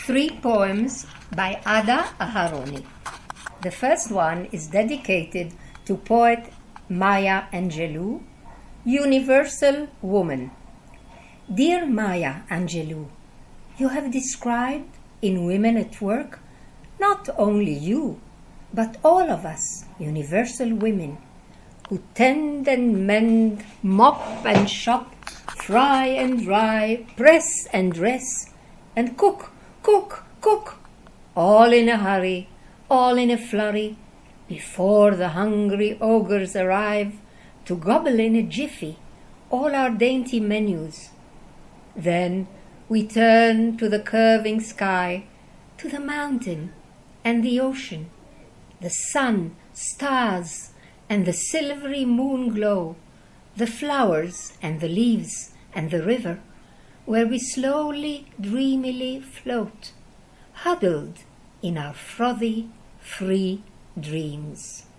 3 poems by Ada Aharoni. The first one is dedicated to poet Maya Angelou, Universal Woman. Dear Maya Angelou, you have described in Women at Work not only you, but all of us, universal women, who tend and mend, mop and shop, fry and dry, press and dress, and cook, all in a hurry, all in a flurry, before the hungry ogres arrive to gobble in a jiffy all our dainty menus. Then we turn to the curving sky, to the mountain and the ocean, the sun, stars, and the silvery moon glow, the flowers and the leaves and the river, where we slowly, dreamily float, huddled in our frothy, free dreams.